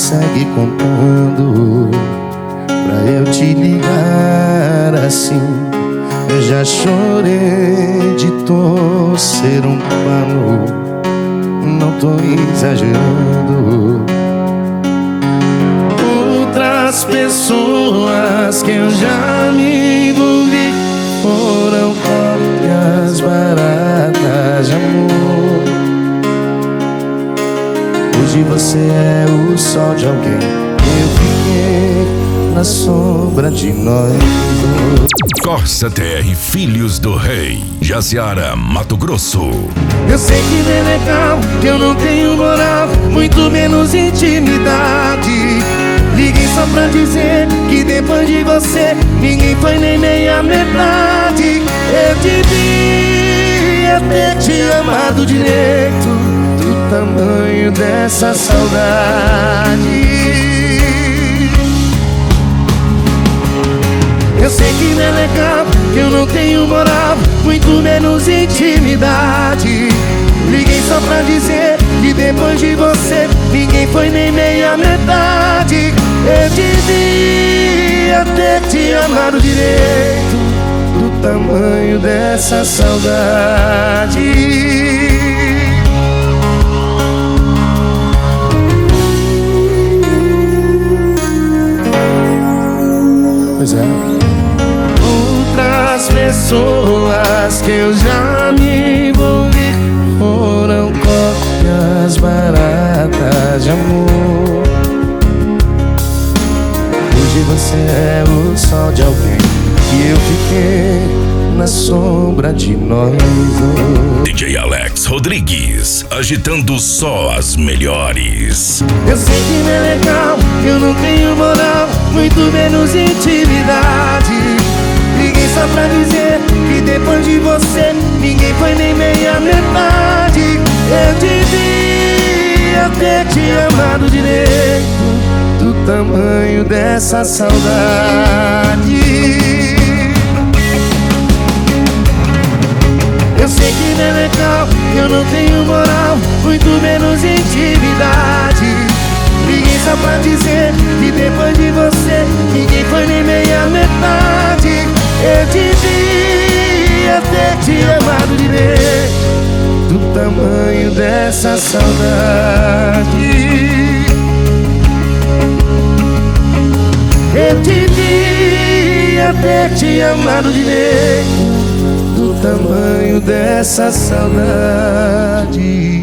segue contando pra eu te ligar assim. Eu já chorei de torcer um pano, não tô exagerando. Outras pessoas que eu já me envolvi foram cópias baratas de amor. Hoje você é o sol de alguém, eu fiquei na sombra de nós dois. Corsa TR Filhos do Rei, Jaciara, Mato Grosso. Eu sei que não é legal, que eu não tenho moral, muito menos intimidade. Liguei só pra dizer que depois de você ninguém foi nem meia metade. Eu devia ter te amado direito, do tamanho dessa saudade. Eu sei que não é legal, que eu não tenho moral, muito menos intimidade. Liguei só pra dizer que depois de você ninguém foi nem meia metade. Eu devia ter te amado direito, do tamanho dessa saudade. Pois é. Outras pessoas que eu já me envolvi foram cópias baratas de amor. Hoje você é o sol de alguém e eu fiquei na sombra de nós dois. DJ Alex Rodrigues, agitando só as melhores. Eu sei que não é legal, eu não tenho moral, muito menos intimidade. Liguei só pra dizer que depois de você ninguém foi nem meia metade. Eu devia ter te amado direito, do tamanho dessa saudade. Eu sei que não é legal, eu não tenho moral, muito menos intimidade. Liguei só pra dizer que depois de você ninguém foi nem meia metade. Eu devia ter te amado direito, do tamanho dessa saudade. Eu devia ter te amado direito, do tamanho dessa saudade.